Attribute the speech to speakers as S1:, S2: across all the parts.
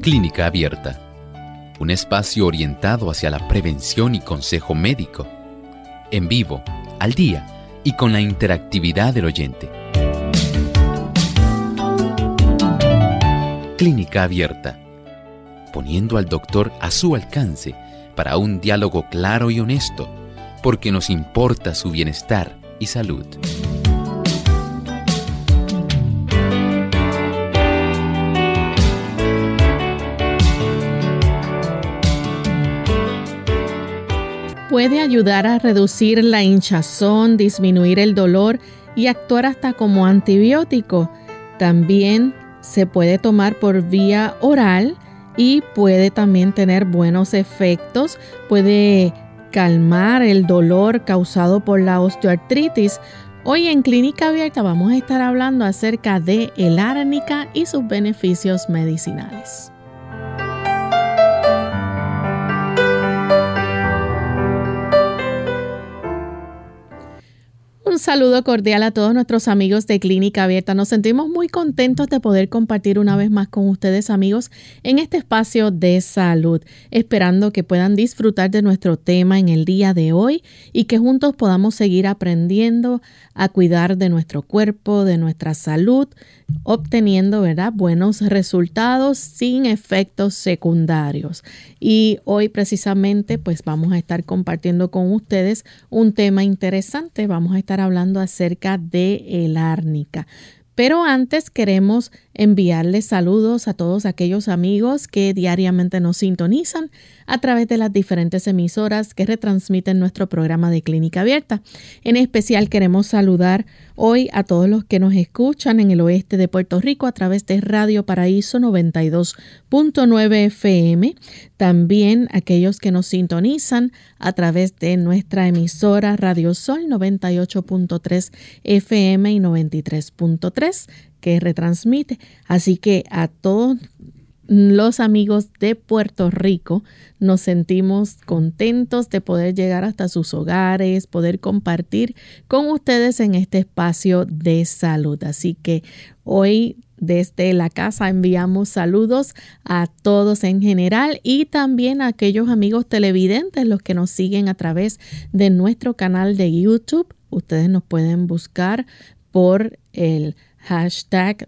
S1: Clínica Abierta, un espacio orientado hacia la prevención y consejo médico, en vivo, al día y con la interactividad del oyente. Clínica Abierta, poniendo al doctor a su alcance para un diálogo claro y honesto, porque nos importa su bienestar y salud.
S2: Puede ayudar a reducir la hinchazón, disminuir el dolor y actuar hasta como antibiótico. También se puede tomar por vía oral y puede también tener buenos efectos. Puede calmar el dolor causado por la osteoartritis. Hoy en Clínica Abierta vamos a estar hablando acerca de el árnica y sus beneficios medicinales. Un saludo cordial a todos nuestros amigos de Clínica Abierta. Nos sentimos muy contentos de poder compartir una vez más con ustedes, amigos, en este espacio de salud, esperando que puedan disfrutar de nuestro tema en el día de hoy y que juntos podamos seguir aprendiendo a cuidar de nuestro cuerpo, de nuestra salud, obteniendo, ¿verdad?, buenos resultados sin efectos secundarios. Y hoy precisamente pues vamos a estar compartiendo con ustedes un tema interesante. Vamos a estar hablando acerca de el árnica. Pero antes queremos enviarles saludos a todos aquellos amigos que diariamente nos sintonizan a través de las diferentes emisoras que retransmiten nuestro programa de Clínica Abierta. En especial queremos saludar hoy a todos los que nos escuchan en el oeste de Puerto Rico a través de Radio Paraíso 92.9 FM. También aquellos que nos sintonizan a través de nuestra emisora Radio Sol 98.3 FM y 93.3 que retransmite. Así que a todos los amigos de Puerto Rico nos sentimos contentos de poder llegar hasta sus hogares, poder compartir con ustedes en este espacio de salud. Así que hoy desde la casa enviamos saludos a todos en general y también a aquellos amigos televidentes, los que nos siguen a través de nuestro canal de YouTube. Ustedes nos pueden buscar por el hashtag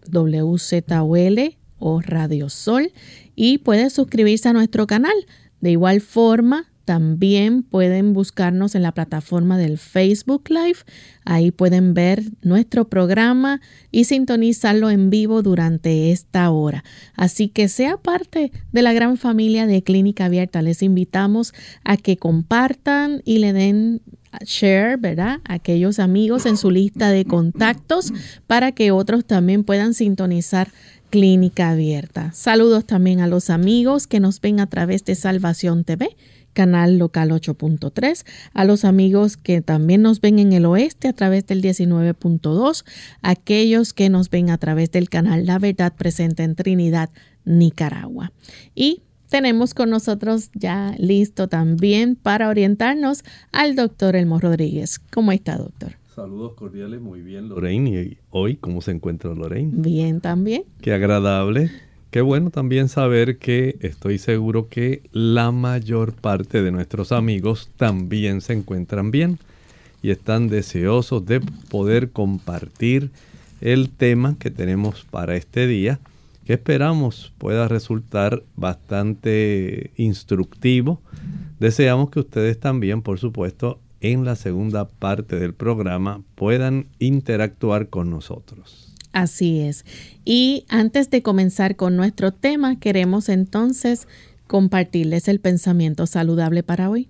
S2: WZOL o Radio Sol y pueden suscribirse a nuestro canal. De igual forma, también pueden buscarnos en la plataforma del Facebook Live. Ahí pueden ver nuestro programa y sintonizarlo en vivo durante esta hora. Así que sea parte de la gran familia de Clínica Abierta. Les invitamos a que compartan y le den share, ¿verdad?, a aquellos amigos en su lista de contactos para que otros también puedan sintonizar Clínica Abierta. Saludos también a los amigos que nos ven a través de Salvación TV, canal local 8.3, a los amigos que también nos ven en el oeste a través del 19.2, aquellos que nos ven a través del canal La Verdad Presente en Trinidad, Nicaragua. Y tenemos con nosotros ya listo también para orientarnos al doctor Elmo Rodríguez. ¿Cómo está, doctor?
S3: Saludos cordiales, muy bien, Lorraine. ¿Y hoy cómo se encuentra Lorraine?
S2: Bien, también.
S3: Qué agradable. Qué bueno también saber que estoy seguro que la mayor parte de nuestros amigos también se encuentran bien y están deseosos de poder compartir el tema que tenemos para este día, que esperamos pueda resultar bastante instructivo. Deseamos que ustedes también, por supuesto, en la segunda parte del programa puedan interactuar con nosotros.
S2: Así es. Y antes de comenzar con nuestro tema, queremos entonces compartirles el pensamiento saludable para hoy.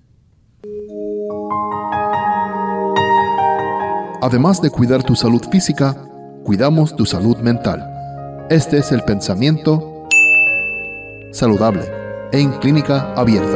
S4: Además de cuidar tu salud física, cuidamos tu salud mental. Este es el pensamiento saludable en Clínica Abierta.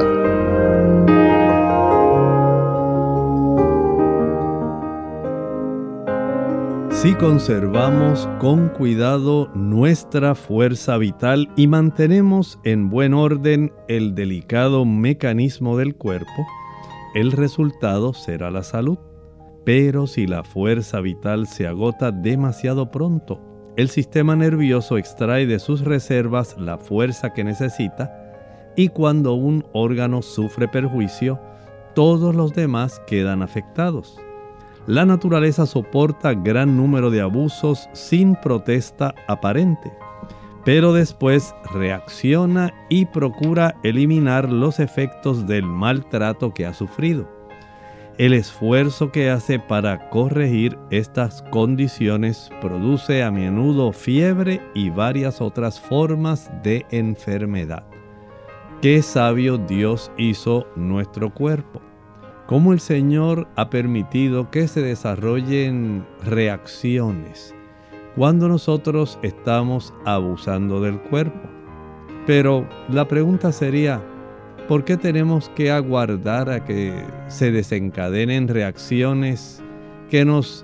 S3: Si conservamos con cuidado nuestra fuerza vital y mantenemos en buen orden el delicado mecanismo del cuerpo, el resultado será la salud. Pero si la fuerza vital se agota demasiado pronto, el sistema nervioso extrae de sus reservas la fuerza que necesita, y cuando un órgano sufre perjuicio, todos los demás quedan afectados. La naturaleza soporta gran número de abusos sin protesta aparente, pero después reacciona y procura eliminar los efectos del maltrato que ha sufrido. El esfuerzo que hace para corregir estas condiciones produce a menudo fiebre y varias otras formas de enfermedad. Qué sabio Dios hizo nuestro cuerpo. Cómo el Señor ha permitido que se desarrollen reacciones cuando nosotros estamos abusando del cuerpo. Pero la pregunta sería, ¿por qué tenemos que aguardar a que se desencadenen reacciones que nos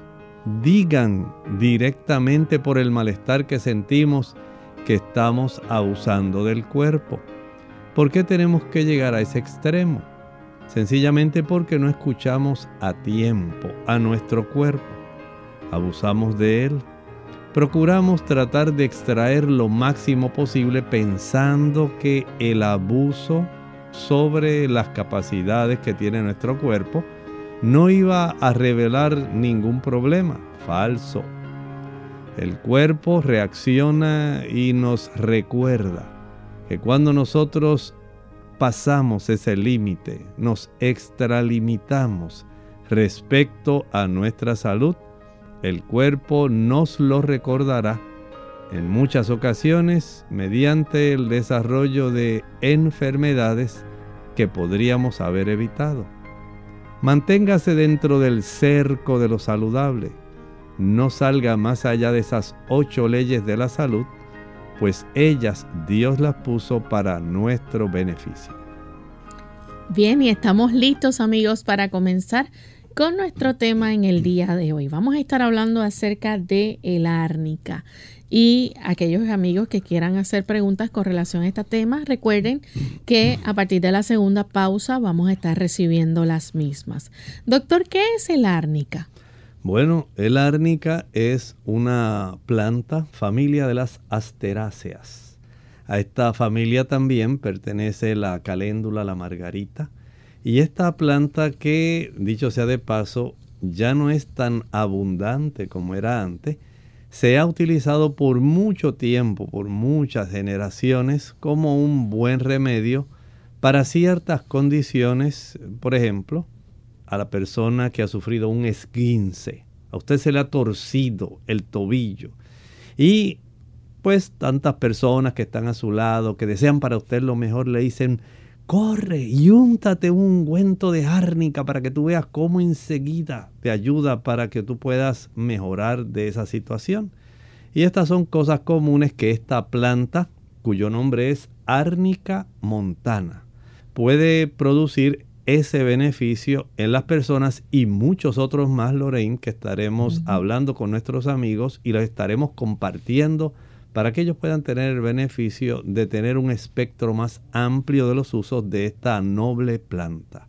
S3: digan directamente por el malestar que sentimos que estamos abusando del cuerpo? ¿Por qué tenemos que llegar a ese extremo? Sencillamente porque no escuchamos a tiempo a nuestro cuerpo. Abusamos de él. Procuramos tratar de extraer lo máximo posible pensando que el abuso sobre las capacidades que tiene nuestro cuerpo no iba a revelar ningún problema. Falso. El cuerpo reacciona y nos recuerda que cuando nosotros pasamos ese límite, nos extralimitamos respecto a nuestra salud, el cuerpo nos lo recordará en muchas ocasiones mediante el desarrollo de enfermedades que podríamos haber evitado. Manténgase dentro del cerco de lo saludable. No salga más allá de esas 8 leyes de la salud, pues ellas Dios las puso para nuestro beneficio.
S2: Bien, y estamos listos, amigos, para comenzar con nuestro tema en el día de hoy. Vamos a estar hablando acerca de el árnica. Y aquellos amigos que quieran hacer preguntas con relación a este tema, recuerden que a partir de la segunda pausa vamos a estar recibiendo las mismas. Doctor, ¿qué es el árnica?
S3: Bueno, el árnica es una planta, familia de las asteráceas. A esta familia también pertenece la caléndula, la margarita. Y esta planta que, dicho sea de paso, ya no es tan abundante como era antes, se ha utilizado por mucho tiempo, por muchas generaciones, como un buen remedio para ciertas condiciones. Por ejemplo, a la persona que ha sufrido un esguince, a usted se le ha torcido el tobillo y pues tantas personas que están a su lado, que desean para usted lo mejor, le dicen: corre y úntate un ungüento de árnica para que tú veas cómo enseguida te ayuda para que tú puedas mejorar de esa situación. Y estas son cosas comunes que esta planta, cuyo nombre es Árnica montana, puede producir ese beneficio en las personas y muchos otros más, Lorraine, que estaremos hablando con nuestros amigos y los estaremos compartiendo para que ellos puedan tener el beneficio de tener un espectro más amplio de los usos de esta noble planta.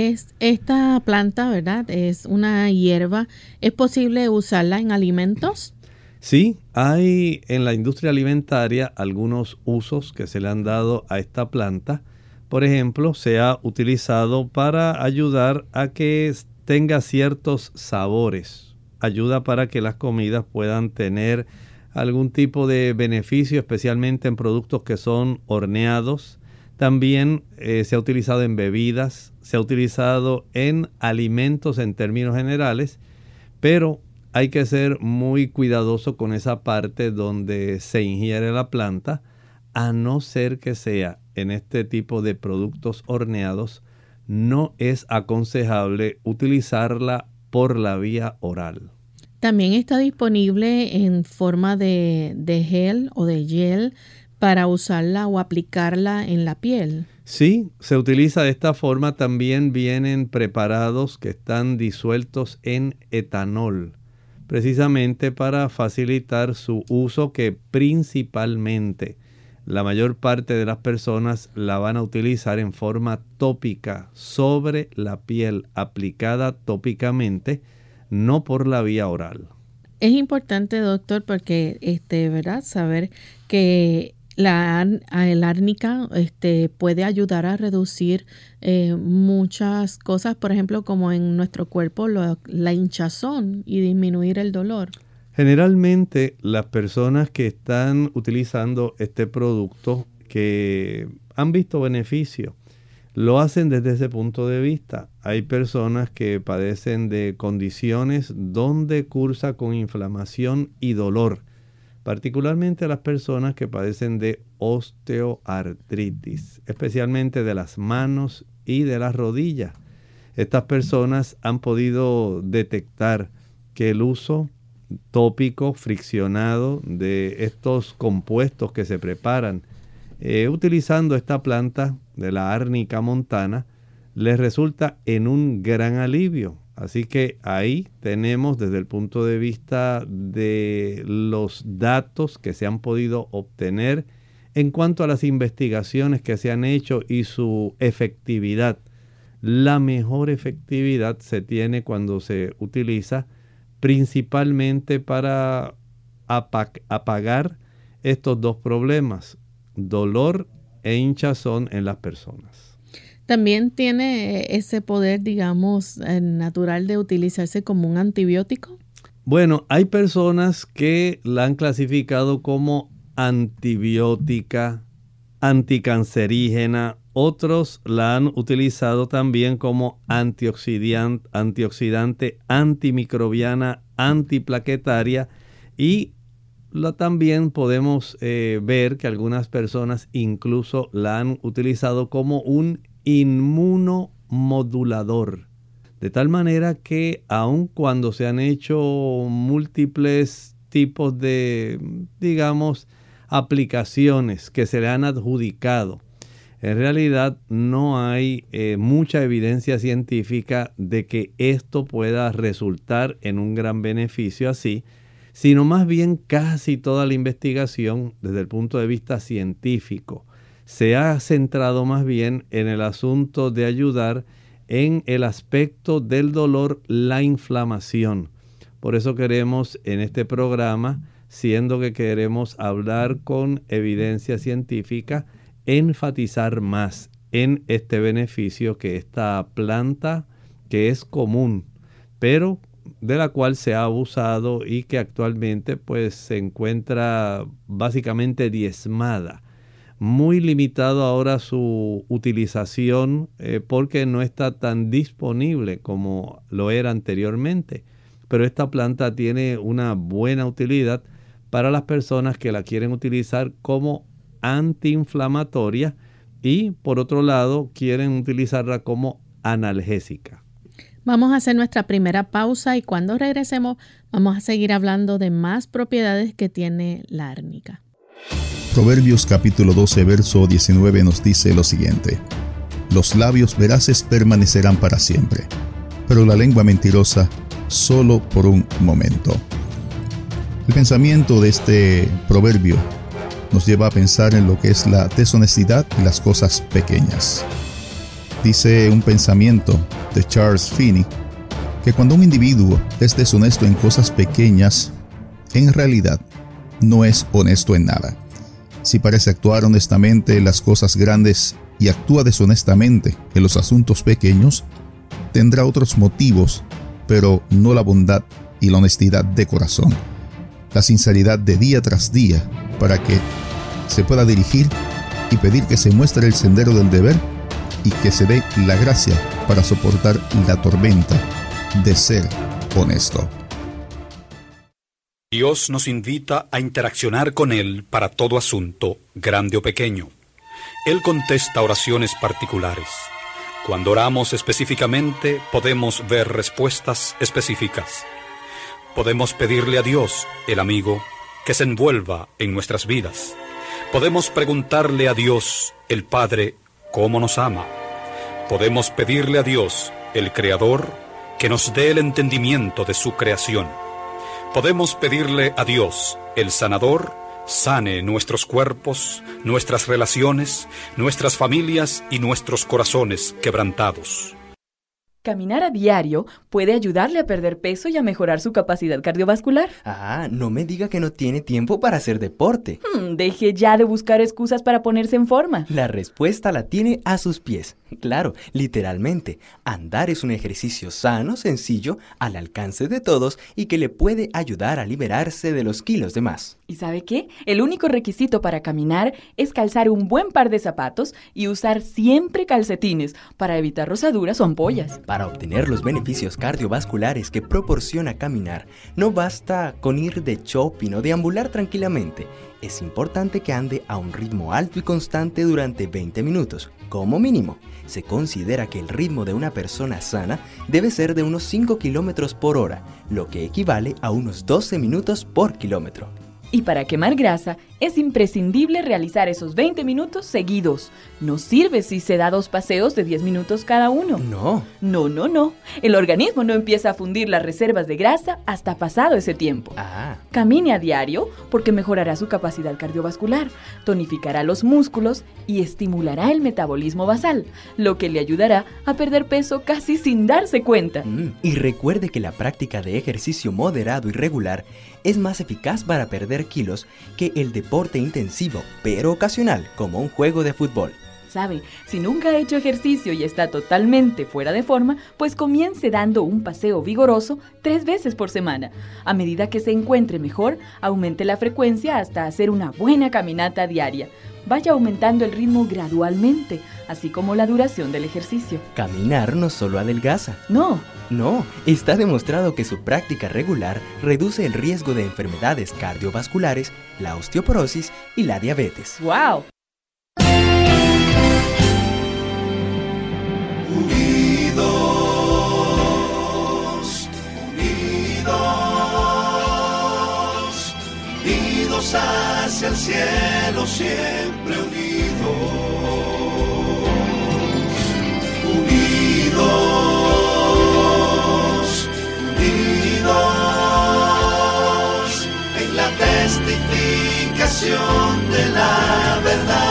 S2: Esta planta, ¿verdad? Es una hierba. ¿Es posible usarla en alimentos?
S3: Sí, hay en la industria alimentaria algunos usos que se le han dado a esta planta. Por ejemplo, se ha utilizado para ayudar a que tenga ciertos sabores. Ayuda para que las comidas puedan tener algún tipo de beneficio, especialmente en productos que son horneados. También se ha utilizado en bebidas, se ha utilizado en alimentos en términos generales, pero hay que ser muy cuidadoso con esa parte donde se ingiere la planta, a no ser que sea en este tipo de productos horneados. No es aconsejable utilizarla por la vía oral.
S2: También está disponible en forma de gel o de gel para usarla o aplicarla en la piel.
S3: Sí, se utiliza de esta forma. También vienen preparados que están disueltos en etanol, precisamente para facilitar su uso, que principalmente la mayor parte de las personas la van a utilizar en forma tópica sobre la piel, aplicada tópicamente, no por la vía oral.
S2: Es importante, doctor, porque ¿verdad? Saber que la árnica puede ayudar a reducir muchas cosas, por ejemplo, como en nuestro cuerpo la hinchazón y disminuir el dolor.
S3: Generalmente las personas que están utilizando este producto, que han visto beneficio, lo hacen desde ese punto de vista. Hay personas que padecen de condiciones donde cursa con inflamación y dolor, particularmente las personas que padecen de osteoartritis, especialmente de las manos y de las rodillas. Estas personas han podido detectar que el uso tópico friccionado de estos compuestos que se preparan utilizando esta planta de la árnica montana les resulta en un gran alivio. Así que ahí tenemos, desde el punto de vista de los datos que se han podido obtener en cuanto a las investigaciones que se han hecho y su efectividad. La mejor efectividad se tiene cuando se utiliza principalmente para apagar estos dos problemas, dolor e hinchazón en las personas.
S2: ¿También tiene ese poder, digamos, natural de utilizarse como un antibiótico?
S3: Bueno, hay personas que la han clasificado como antibiótica, anticancerígena. Otros la han utilizado también como antioxidante, antimicrobiana, antiplaquetaria, y también podemos ver que algunas personas incluso la han utilizado como un inmunomodulador. De tal manera que aun cuando se han hecho múltiples tipos de, digamos, aplicaciones que se le han adjudicado, en realidad no hay mucha evidencia científica de que esto pueda resultar en un gran beneficio así, sino más bien casi toda la investigación desde el punto de vista científico se ha centrado más bien en el asunto de ayudar en el aspecto del dolor, la inflamación. Por eso queremos en este programa, siendo que queremos hablar con evidencia científica, enfatizar más en este beneficio que esta planta, que es común, pero de la cual se ha abusado y que actualmente pues se encuentra básicamente diezmada. Muy limitado ahora su utilización porque no está tan disponible como lo era anteriormente. Pero esta planta tiene una buena utilidad para las personas que la quieren utilizar como antiinflamatoria y por otro lado quieren utilizarla como analgésica.
S2: Vamos a hacer nuestra primera pausa y cuando regresemos vamos a seguir hablando de más propiedades que tiene la árnica.
S5: Proverbios capítulo 12, verso 19 nos dice lo siguiente: los labios veraces permanecerán para siempre, pero la lengua mentirosa solo por un momento. El pensamiento de este proverbio nos lleva a pensar en lo que es la deshonestidad y las cosas pequeñas. Dice un pensamiento de Charles Finney que cuando un individuo es deshonesto en cosas pequeñas, en realidad no es honesto en nada. Si parece actuar honestamente en las cosas grandes y actúa deshonestamente en los asuntos pequeños, tendrá otros motivos, pero no la bondad y la honestidad de corazón, la sinceridad de día tras día, para que se pueda dirigir y pedir que se muestre el sendero del deber y que se dé la gracia para soportar la tormenta de ser honesto.
S6: Dios nos invita a interaccionar con Él para todo asunto, grande o pequeño. Él contesta oraciones particulares. Cuando oramos específicamente, podemos ver respuestas específicas. Podemos pedirle a Dios, el amigo, que se envuelva en nuestras vidas. Podemos preguntarle a Dios, el Padre, cómo nos ama. Podemos pedirle a Dios, el Creador, que nos dé el entendimiento de su creación. Podemos pedirle a Dios, el Sanador, sane nuestros cuerpos, nuestras relaciones, nuestras familias y nuestros corazones quebrantados.
S7: Caminar a diario puede ayudarle a perder peso y a mejorar su capacidad cardiovascular.
S8: Ah, no me diga que no tiene tiempo para hacer deporte.
S7: Deje ya de buscar excusas para ponerse en forma.
S8: La respuesta la tiene a sus pies. Claro, literalmente, andar es un ejercicio sano, sencillo, al alcance de todos y que le puede ayudar a liberarse de los kilos de más.
S7: ¿Y sabe qué? El único requisito para caminar es calzar un buen par de zapatos y usar siempre calcetines para evitar rozaduras o ampollas.
S8: Para obtener los beneficios cardiovasculares que proporciona caminar, no basta con ir de shopping o deambular tranquilamente. Es importante que ande a un ritmo alto y constante durante 20 minutos, como mínimo. Se considera que el ritmo de una persona sana debe ser de unos 5 kilómetros por hora, lo que equivale a unos 12 minutos por kilómetro.
S7: Y para quemar grasa, es imprescindible realizar esos 20 minutos seguidos. No sirve si se da 2 paseos de 10 minutos cada uno.
S8: No.
S7: No. El organismo no empieza a fundir las reservas de grasa hasta pasado ese tiempo. Camine a diario porque mejorará su capacidad cardiovascular, tonificará los músculos y estimulará el metabolismo basal, lo que le ayudará a perder peso casi sin darse cuenta.
S8: Y recuerde que la práctica de ejercicio moderado y regular es más eficaz para perder kilos que el deporte intensivo, pero ocasional, como un juego de fútbol.
S7: ¿Sabe? Si nunca ha hecho ejercicio y está totalmente fuera de forma, pues comience dando un paseo vigoroso 3 veces por semana. A medida que se encuentre mejor, aumente la frecuencia hasta hacer una buena caminata diaria. Vaya aumentando el ritmo gradualmente, así como la duración del ejercicio.
S8: Caminar no solo adelgaza.
S7: No,
S8: está demostrado que su práctica regular reduce el riesgo de enfermedades cardiovasculares, la osteoporosis y la diabetes.
S7: ¡Wow!
S9: Unidos hacia el cielo, siempre unidos. Unidos en la testificación de la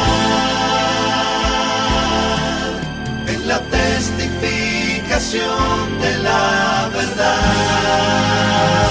S9: verdad. En la testificación de la verdad.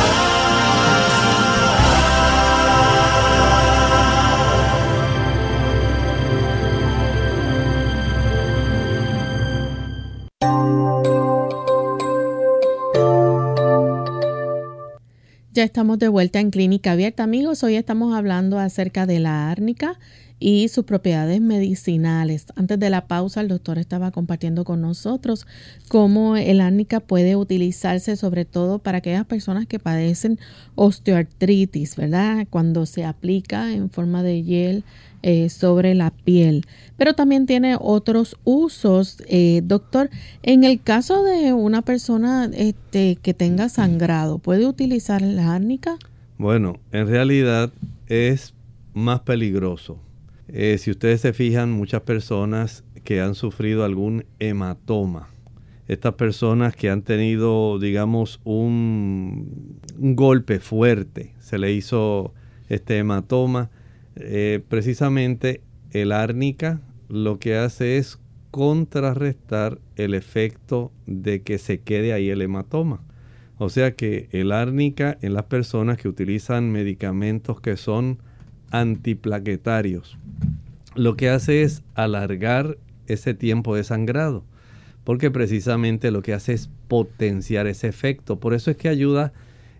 S2: Ya estamos de vuelta en Clínica Abierta, amigos. Hoy estamos hablando acerca de la árnica y sus propiedades medicinales. Antes de la pausa, el doctor estaba compartiendo con nosotros cómo el árnica puede utilizarse sobre todo para aquellas personas que padecen osteoartritis, ¿verdad? Cuando se aplica en forma de gel sobre la piel. Pero también tiene otros usos, doctor. En el caso de una persona que tenga sangrado, ¿puede utilizar la árnica?
S3: Bueno, en realidad es más peligroso. Si ustedes se fijan, muchas personas que han sufrido algún hematoma, estas personas que han tenido, digamos, un golpe fuerte, se le hizo este hematoma, precisamente el árnica lo que hace es contrarrestar el efecto de que se quede ahí el hematoma. O sea que el árnica en las personas que utilizan medicamentos que son antiplaquetarios, lo que hace es alargar ese tiempo de sangrado, porque precisamente lo que hace es potenciar ese efecto. Por eso es que ayuda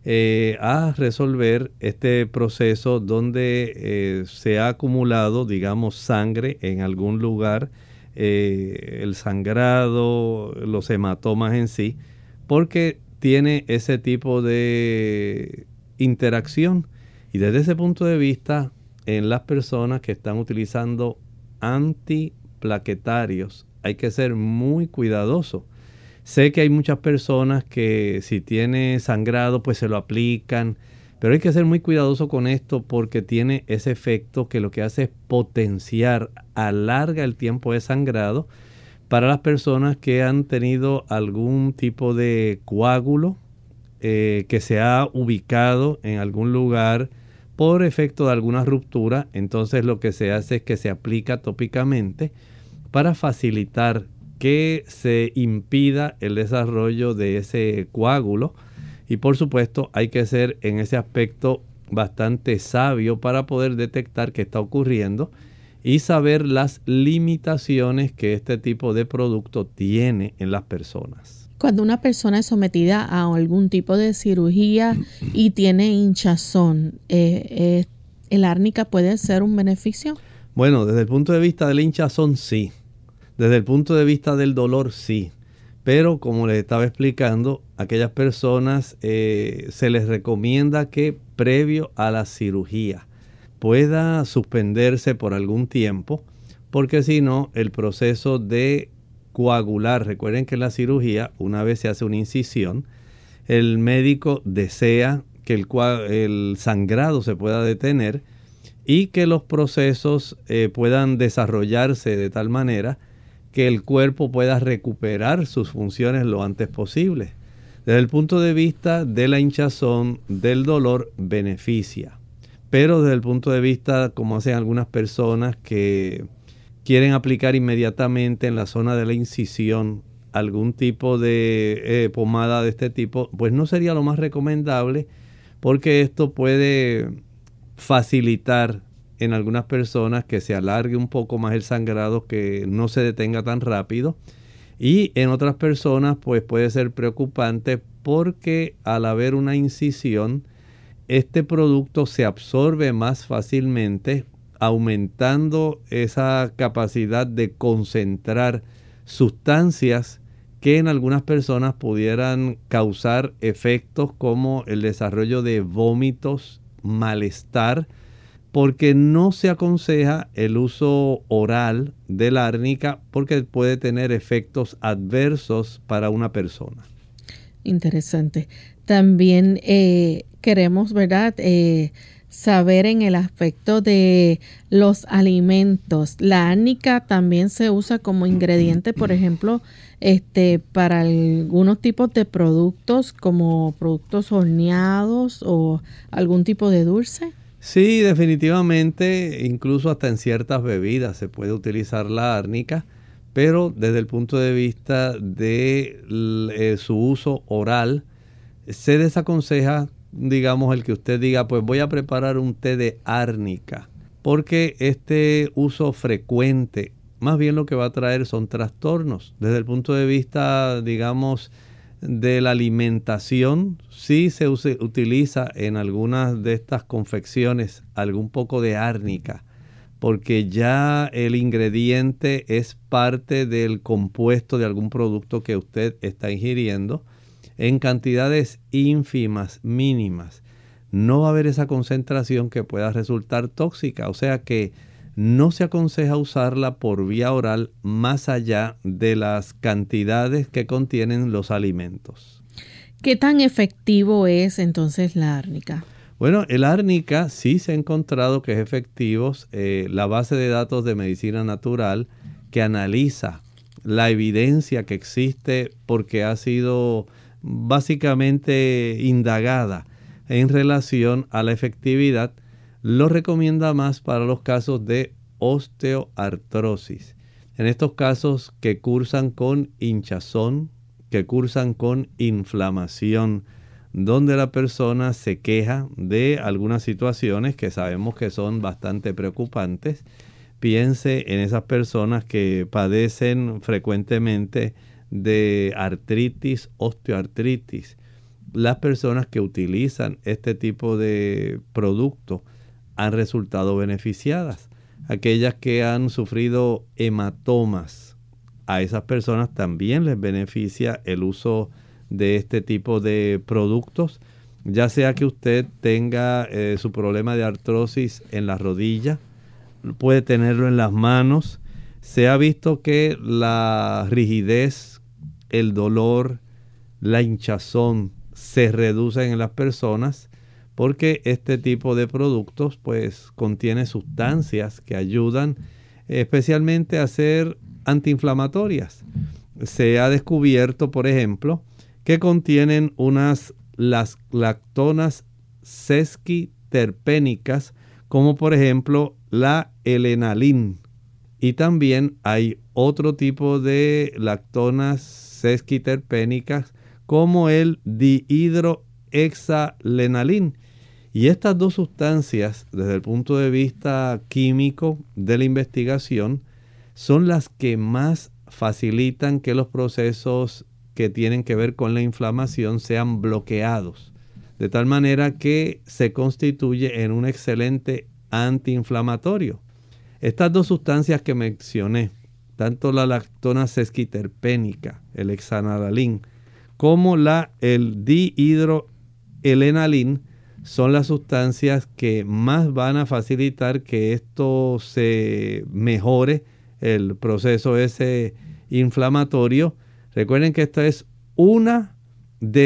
S3: a resolver este proceso donde se ha acumulado, digamos, sangre en algún lugar, el sangrado, los hematomas en sí, porque tiene ese tipo de interacción. Y desde ese punto de vista, en las personas que están utilizando antiplaquetarios, hay que ser muy cuidadoso. Sé que hay muchas personas que si tiene sangrado pues se lo aplican, pero hay que ser muy cuidadoso con esto porque tiene ese efecto que lo que hace es potenciar, alarga el tiempo de sangrado para las personas que han tenido algún tipo de coágulo que se ha ubicado en algún lugar por efecto de alguna ruptura. Entonces lo que se hace es que se aplica tópicamente para facilitar que se impida el desarrollo de ese coágulo. Y por supuesto hay que ser en ese aspecto bastante sabio para poder detectar qué está ocurriendo y saber las limitaciones que este tipo de producto tiene en las personas.
S2: Cuando una persona es sometida a algún tipo de cirugía y tiene hinchazón, ¿el árnica puede ser un beneficio?
S3: Bueno, desde el punto de vista del hinchazón, sí. Desde el punto de vista del dolor, sí. Pero como les estaba explicando, a aquellas personas se les recomienda que previo a la cirugía pueda suspenderse por algún tiempo, porque si no, el proceso de coagular, recuerden que en la cirugía, una vez se hace una incisión, el médico desea que el sangrado se pueda detener y que los procesos puedan desarrollarse de tal manera que el cuerpo pueda recuperar sus funciones lo antes posible. Desde el punto de vista de la hinchazón, del dolor, beneficia. Pero desde el punto de vista, como hacen algunas personas que quieren aplicar inmediatamente en la zona de la incisión algún tipo de pomada de este tipo, pues no sería lo más recomendable, porque esto puede facilitar en algunas personas que se alargue un poco más el sangrado, que no se detenga tan rápido, y en otras personas pues puede ser preocupante porque al haber una incisión, este producto se absorbe más fácilmente, aumentando esa capacidad de concentrar sustancias que en algunas personas pudieran causar efectos como el desarrollo de vómitos, malestar, porque no se aconseja el uso oral de la árnica porque puede tener efectos adversos para una persona.
S2: Interesante. También queremos, ¿verdad?, saber en el aspecto de los alimentos. La árnica también se usa como ingrediente, por ejemplo, para algunos tipos de productos, como productos horneados o algún tipo de dulce.
S3: Sí, definitivamente, incluso hasta en ciertas bebidas se puede utilizar la árnica, pero desde el punto de vista de su uso oral, se desaconseja, digamos, el que usted diga, pues voy a preparar un té de árnica, porque este uso frecuente, más bien lo que va a traer son trastornos. Desde el punto de vista, digamos, de la alimentación, sí se utiliza en algunas de estas confecciones algún poco de árnica, porque ya el ingrediente es parte del compuesto de algún producto que usted está ingiriendo en cantidades ínfimas, mínimas. No va a haber esa concentración que pueda resultar tóxica, o sea que no se aconseja usarla por vía oral más allá de las cantidades que contienen los alimentos.
S2: ¿Qué tan efectivo es entonces la árnica?
S3: Bueno, el árnica sí se ha encontrado que es efectivo. La base de datos de medicina natural que analiza la evidencia que existe porque ha sido básicamente indagada en relación a la efectividad, lo recomienda más para los casos de osteoartrosis. En estos casos que cursan con hinchazón, que cursan con inflamación, donde la persona se queja de algunas situaciones que sabemos que son bastante preocupantes. Piense en esas personas que padecen frecuentemente de artritis, osteoartritis. Las personas que utilizan este tipo de producto han resultado beneficiadas. Aquellas que han sufrido hematomas, a esas personas también les beneficia el uso de este tipo de productos, ya sea que usted tenga su problema de artrosis en la rodilla, puede tenerlo en las manos. Se ha visto que la rigidez, el dolor, la hinchazón se reducen en las personas porque este tipo de productos pues contiene sustancias que ayudan especialmente a ser antiinflamatorias. Se ha descubierto, por ejemplo, que contienen las lactonas sesquiterpénicas, como por ejemplo la L-enalin. Y también hay otro tipo de lactonas sesquiterpénicas como el dihidrohexalenalín. Y estas dos sustancias, desde el punto de vista químico de la investigación, son las que más facilitan que los procesos que tienen que ver con la inflamación sean bloqueados, de tal manera que se constituye en un excelente antiinflamatorio. Estas dos sustancias que mencioné, tanto la lactona sesquiterpénica, el hexalenalín, como el dihidrohexalenalín, son las sustancias que más van a facilitar que esto se mejore el proceso ese inflamatorio. Recuerden que esta es una de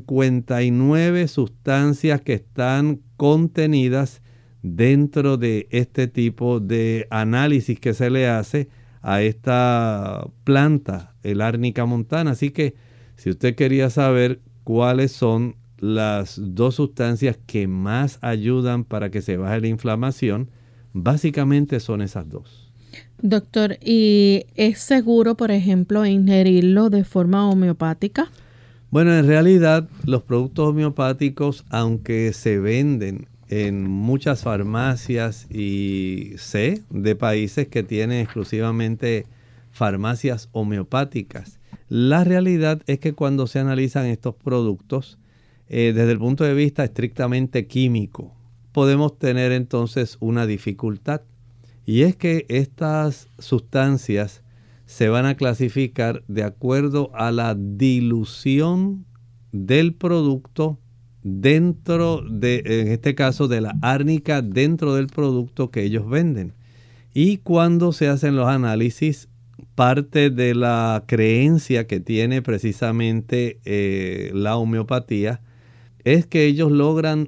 S3: 59 sustancias que están contenidas dentro de este tipo de análisis que se le hace a esta planta, el Árnica montana. Así que si usted quería saber cuáles son las dos sustancias que más ayudan para que se baje la inflamación, básicamente son esas dos.
S2: Doctor, ¿y es seguro, por ejemplo, ingerirlo de forma homeopática?
S3: Bueno, en realidad los productos homeopáticos, aunque se venden en muchas farmacias y sé de países que tienen exclusivamente farmacias homeopáticas, la realidad es que cuando se analizan estos productos desde el punto de vista estrictamente químico, podemos tener entonces una dificultad. Y es que estas sustancias se van a clasificar de acuerdo a la dilución del producto dentro de, en este caso, de la árnica dentro del producto que ellos venden. Y cuando se hacen los análisis, parte de la creencia que tiene precisamente la homeopatía es que ellos logran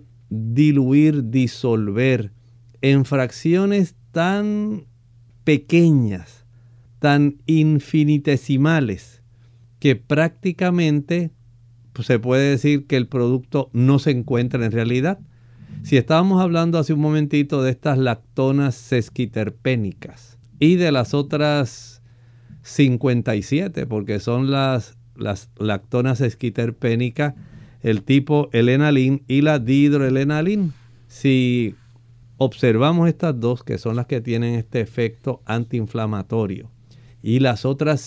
S3: disolver en fracciones tan pequeñas, tan infinitesimales, que prácticamente se puede decir que el producto no se encuentra en realidad. Si estábamos hablando hace un momentito de estas lactonas sesquiterpénicas y de las otras 57, porque son las lactonas sesquiterpénicas, el tipo helenalín y la dihidrohelenalín. Si observamos estas dos, que son las que tienen este efecto antiinflamatorio, y las otras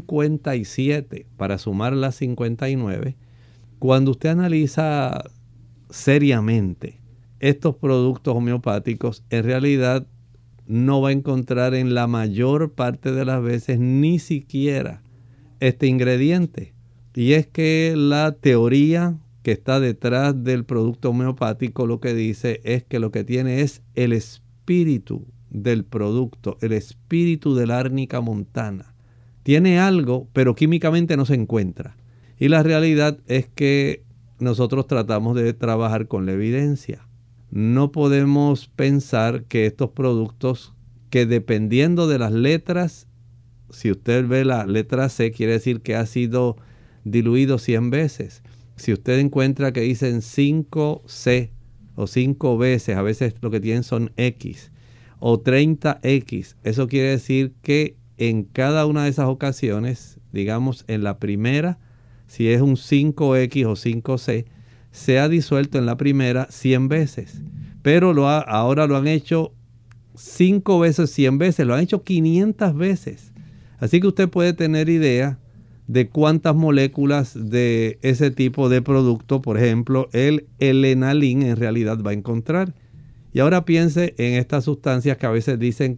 S3: 57, para sumar las 59, cuando usted analiza seriamente estos productos homeopáticos, en realidad no va a encontrar en la mayor parte de las veces ni siquiera este ingrediente. Y es que la teoría que está detrás del producto homeopático lo que dice es que lo que tiene es el espíritu del producto, el espíritu de la Árnica montana. Tiene algo, pero químicamente no se encuentra. Y la realidad es que nosotros tratamos de trabajar con la evidencia. No podemos pensar que estos productos, que dependiendo de las letras, si usted ve la letra C, quiere decir que ha sido diluido 100 veces. Si usted encuentra que dicen 5C o 5 veces, a veces lo que tienen son X o 30X, eso quiere decir que en cada una de esas ocasiones, digamos en la primera, si es un 5X o 5C, se ha disuelto en la primera 100 veces. Pero ahora lo han hecho 5 veces 100 veces, lo han hecho 500 veces. Así que usted puede tener idea de cuántas moléculas de ese tipo de producto, por ejemplo, el helenalín, en realidad va a encontrar. Y ahora piense en estas sustancias que a veces dicen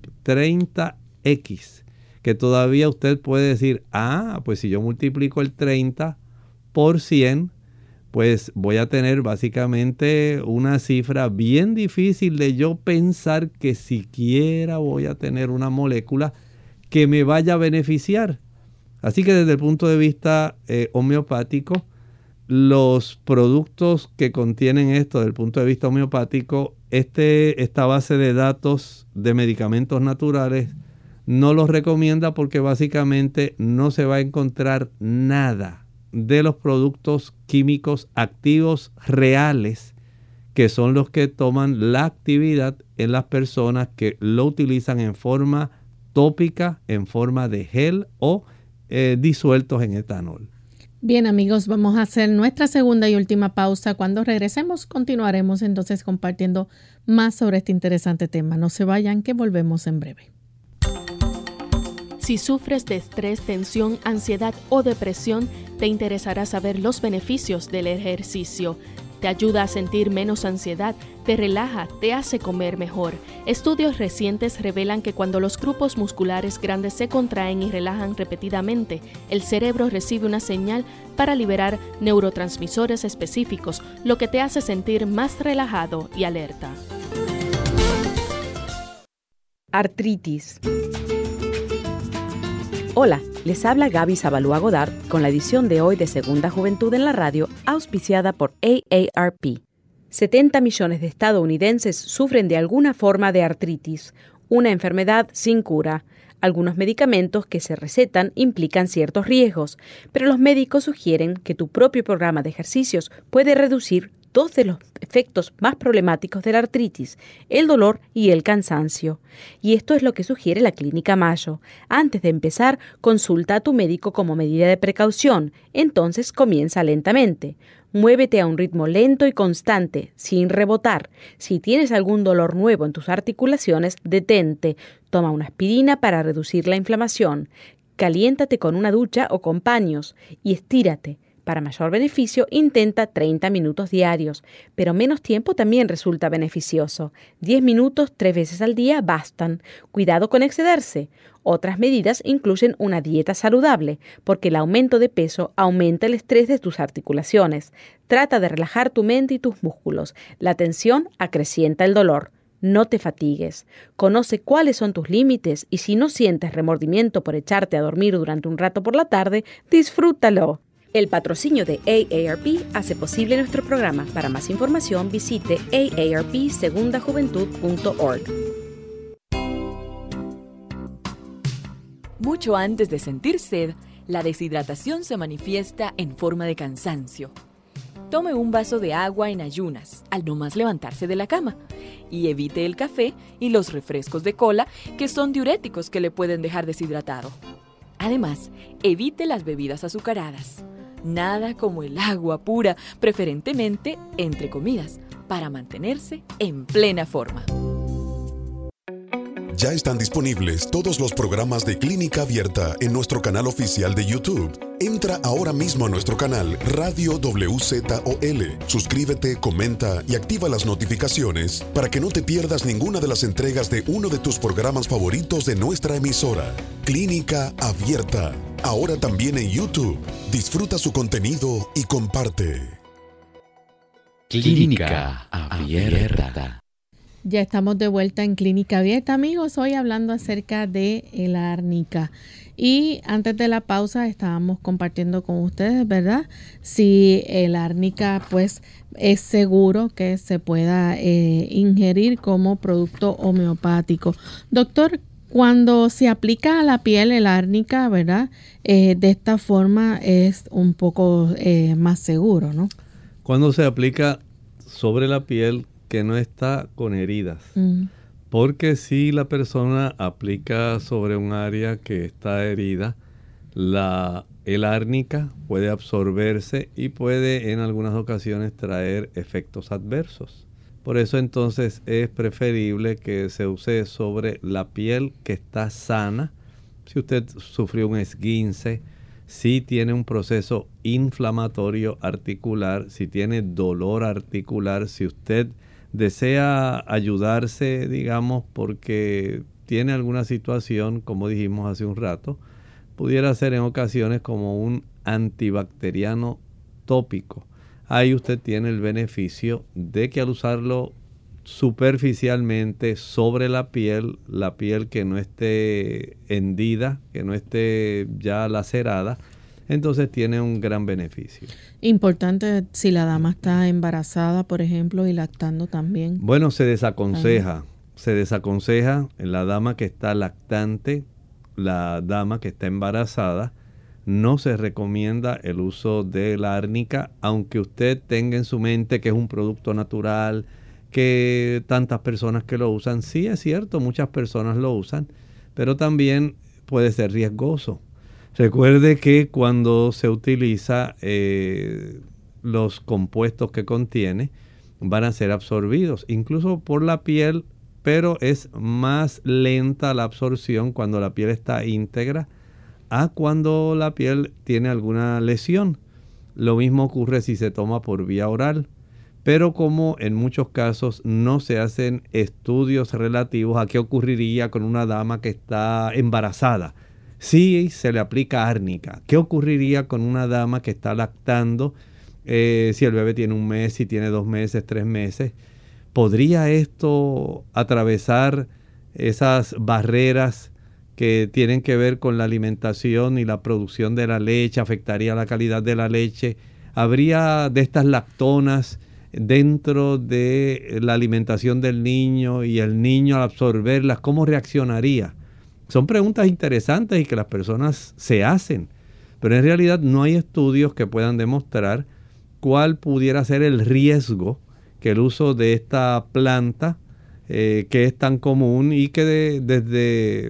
S3: 30X, que todavía usted puede decir, pues si yo multiplico el 30 por 100, pues voy a tener básicamente una cifra bien difícil de yo pensar que siquiera voy a tener una molécula que me vaya a beneficiar. Así que desde el punto de vista homeopático, los productos que contienen esto, desde el punto de vista homeopático, esta base de datos de medicamentos naturales no los recomienda porque básicamente no se va a encontrar nada de los productos químicos activos reales, que son los que toman la actividad en las personas que lo utilizan en forma tópica en forma de gel o disueltos en etanol.
S2: Bien, amigos, vamos a hacer nuestra segunda y última pausa. Cuando regresemos, continuaremos entonces compartiendo más sobre este interesante tema. No se vayan, que volvemos en breve.
S10: Si sufres de estrés, tensión, ansiedad o depresión, te interesará saber los beneficios del ejercicio. Te ayuda a sentir menos ansiedad, te relaja, te hace comer mejor. Estudios recientes revelan que cuando los grupos musculares grandes se contraen y relajan repetidamente, el cerebro recibe una señal para liberar neurotransmisores específicos, lo que te hace sentir más relajado y alerta.
S11: Artritis. Hola, les habla Gaby Zabalúa Godard con la edición de hoy de Segunda Juventud en la Radio, auspiciada por AARP. 70 millones de estadounidenses sufren de alguna forma de artritis, una enfermedad sin cura. Algunos medicamentos que se recetan implican ciertos riesgos, pero los médicos sugieren que tu propio programa de ejercicios puede reducir dos de los efectos más problemáticos de la artritis, el dolor y el cansancio. Y esto es lo que sugiere la Clínica Mayo. Antes de empezar, consulta a tu médico como medida de precaución. Entonces comienza lentamente. Muévete a un ritmo lento y constante, sin rebotar. Si tienes algún dolor nuevo en tus articulaciones, detente. Toma una aspirina para reducir la inflamación. Caliéntate con una ducha o con paños y estírate. Para mayor beneficio, intenta 30 minutos diarios, pero menos tiempo también resulta beneficioso. 10 minutos 3 veces al día bastan. Cuidado con excederse. Otras medidas incluyen una dieta saludable, porque el aumento de peso aumenta el estrés de tus articulaciones. Trata de relajar tu mente y tus músculos. La tensión acrecienta el dolor. No te fatigues. Conoce cuáles son tus límites y si no sientes remordimiento por echarte a dormir durante un rato por la tarde, disfrútalo. El patrocinio de AARP hace posible nuestro programa. Para más información, visite aarpsegundajuventud.org.
S7: Mucho antes de sentir sed, la deshidratación se manifiesta en forma de cansancio. Tome un vaso de agua en ayunas, al no más levantarse de la cama, y evite el café y los refrescos de cola, que son diuréticos que le pueden dejar deshidratado. Además, evite las bebidas azucaradas. Nada como el agua pura, preferentemente entre comidas, para mantenerse en plena forma.
S12: Ya están disponibles todos los programas de Clínica Abierta en nuestro canal oficial de YouTube. Entra ahora mismo a nuestro canal Radio WZOL. Suscríbete, comenta y activa las notificaciones para que no te pierdas ninguna de las entregas de uno de tus programas favoritos de nuestra emisora. Clínica Abierta. Ahora también en YouTube. Disfruta su contenido y comparte.
S1: Clínica Abierta.
S2: Ya estamos de vuelta en Clínica Abierta, amigos, hoy hablando acerca de el árnica. Y antes de la pausa estábamos compartiendo con ustedes, ¿verdad? Si el árnica pues es seguro que se pueda ingerir como producto homeopático. Doctor, cuando se aplica a la piel el árnica, ¿verdad? De esta forma es un poco más seguro, ¿no?
S3: Cuando se aplica sobre la piel que no está con heridas. Porque si la persona aplica sobre un área que está herida, el árnica puede absorberse y puede en algunas ocasiones traer efectos adversos. Por eso entonces es preferible que se use sobre la piel que está sana. Si usted sufrió un esguince, si tiene un proceso inflamatorio articular, si tiene dolor articular, si usted desea ayudarse, digamos, porque tiene alguna situación, como dijimos hace un rato, pudiera ser en ocasiones como un antibacteriano tópico. Ahí usted tiene el beneficio de que al usarlo superficialmente sobre la piel que no esté hendida, que no esté ya lacerada, entonces tiene un gran beneficio.
S2: Importante si la dama está embarazada, por ejemplo, y lactando también.
S3: Bueno, se desaconseja en la dama que está lactante, la dama que está embarazada, no se recomienda el uso de la árnica, aunque usted tenga en su mente que es un producto natural, que tantas personas que lo usan. Sí, es cierto, muchas personas lo usan, pero también puede ser riesgoso. Recuerde que cuando se utiliza los compuestos que contiene van a ser absorbidos incluso por la piel, pero es más lenta la absorción cuando la piel está íntegra a cuando la piel tiene alguna lesión. Lo mismo ocurre si se toma por vía oral, pero como en muchos casos no se hacen estudios relativos a qué ocurriría con una dama que está embarazada, si se le aplica árnica, qué ocurriría con una dama que está lactando, si el bebé tiene 1 mes, si tiene 2 meses, 3 meses, ¿podría esto atravesar esas barreras que tienen que ver con la alimentación y la producción de la leche? ¿Afectaría la calidad de la leche? ¿Habría de estas lactonas dentro de la alimentación del niño y el niño al absorberlas, cómo reaccionaría? Son preguntas interesantes y que las personas se hacen, pero en realidad no hay estudios que puedan demostrar cuál pudiera ser el riesgo que el uso de esta planta, que es tan común y que desde,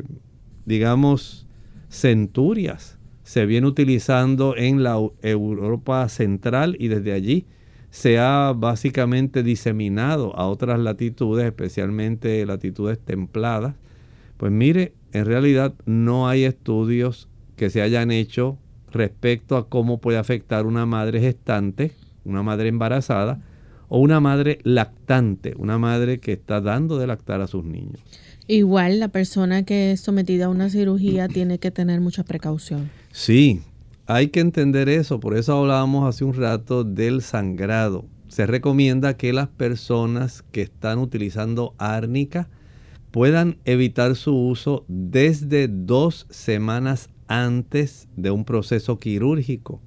S3: digamos, centurias se viene utilizando en la Europa central y desde allí se ha básicamente diseminado a otras latitudes, especialmente latitudes templadas. Pues mire, en realidad no hay estudios que se hayan hecho respecto a cómo puede afectar una madre gestante, una madre embarazada o una madre lactante, una madre que está dando de lactar a sus niños.
S2: Igual la persona que es sometida a una cirugía tiene que tener mucha precaución.
S3: Sí, hay que entender eso. Por eso hablábamos hace un rato del sangrado. Se recomienda que las personas que están utilizando árnica puedan evitar su uso desde 2 semanas antes de un proceso quirúrgico.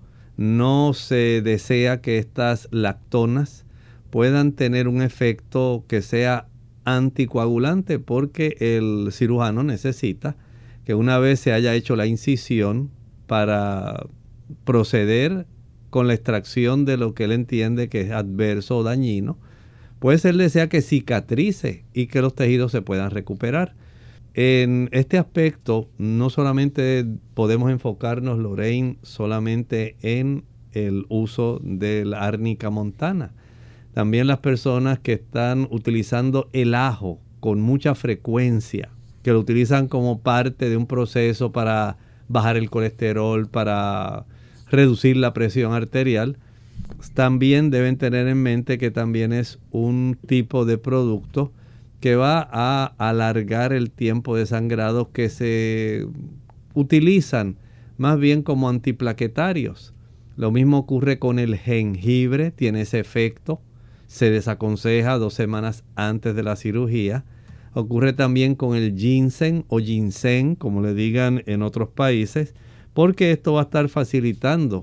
S3: No se desea que estas lactonas puedan tener un efecto que sea anticoagulante, porque el cirujano necesita que una vez se haya hecho la incisión para proceder con la extracción de lo que él entiende que es adverso o dañino, pues él desea que cicatrice y que los tejidos se puedan recuperar. En este aspecto no solamente podemos enfocarnos, Lorraine, solamente en el uso de la árnica montana. También las personas que están utilizando el ajo con mucha frecuencia, que lo utilizan como parte de un proceso para bajar el colesterol, para reducir la presión arterial, también deben tener en mente que también es un tipo de producto que va a alargar el tiempo de sangrado, que se utilizan más bien como antiplaquetarios. Lo mismo ocurre con el jengibre, tiene ese efecto. Se desaconseja 2 semanas antes de la cirugía. Ocurre también con el ginseng o ginseng, como le digan en otros países, porque esto va a estar facilitando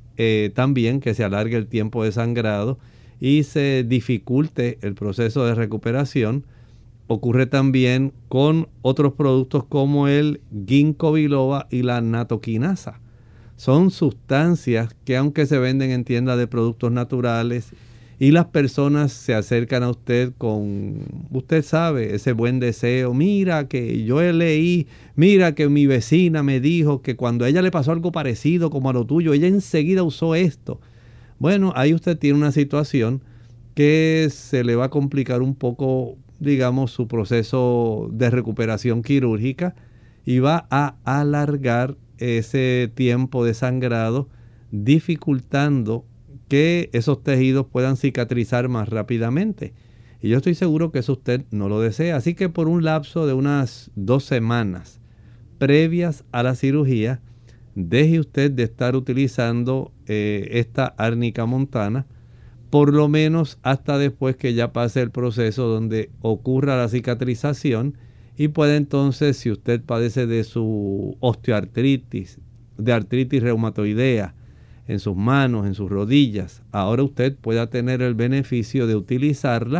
S3: también que se alargue el tiempo de sangrado y se dificulte el proceso de recuperación. Ocurre también con otros productos como el ginkgo biloba y la natoquinasa. Son sustancias que, aunque se venden en tiendas de productos naturales y las personas se acercan a usted con, usted sabe, ese buen deseo, mira que yo leí, mira que mi vecina me dijo que cuando a ella le pasó algo parecido como a lo tuyo, ella enseguida usó esto. Bueno, ahí usted tiene una situación que se le va a complicar un poco, digamos, su proceso de recuperación quirúrgica y va a alargar ese tiempo de sangrado, dificultando que esos tejidos puedan cicatrizar más rápidamente. Y yo estoy seguro que eso usted no lo desea. Así que por un lapso de unas 2 semanas previas a la cirugía, deje usted de estar utilizando esta árnica montana, por lo menos hasta después que ya pase el proceso donde ocurra la cicatrización y puede entonces, si usted padece de su osteoartritis, de artritis reumatoidea, en sus manos, en sus rodillas, ahora usted pueda tener el beneficio de utilizarla